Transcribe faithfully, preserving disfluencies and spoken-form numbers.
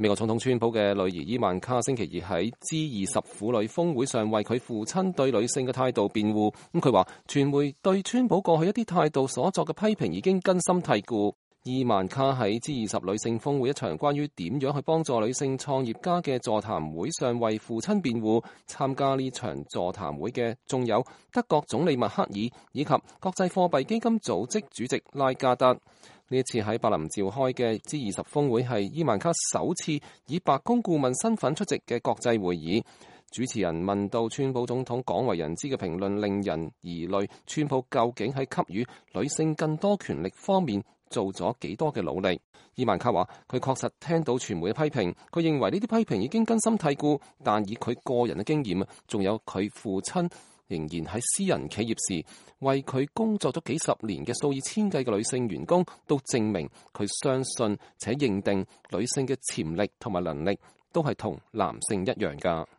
美國總統川普嘅女兒伊萬卡星期二喺 G 二十婦女峰會上為佢父親對女性嘅態度辯護。咁佢話，傳媒對川普過去一啲態度所作嘅批評已經根深蒂固。伊萬卡喺 G 二十女性峰會一場關於點樣去幫助女性創業家嘅座談會上為父親辯護。參加呢場座談會嘅仲有德國總理默克爾以及國際貨幣基金組織主席拉加德。呢一次喺柏林召開嘅 G 二十峰會係伊萬卡首次以白宮顧問身份出席嘅國際會議。主持人問到川普總統廣為人知嘅評論令人疑慮，川普究竟喺給予女性更多權力方面做咗幾多嘅努力？伊萬卡話佢確實聽到傳媒嘅批評，佢認為呢啲批評已經根深蒂固，但以佢個人嘅經驗啊，仲有佢父親仍然喺私人企業時為佢工作咗幾十年嘅數以千計嘅女性員工，都證明佢相信且認定女性嘅潛力同埋能力都係同男性一樣㗎。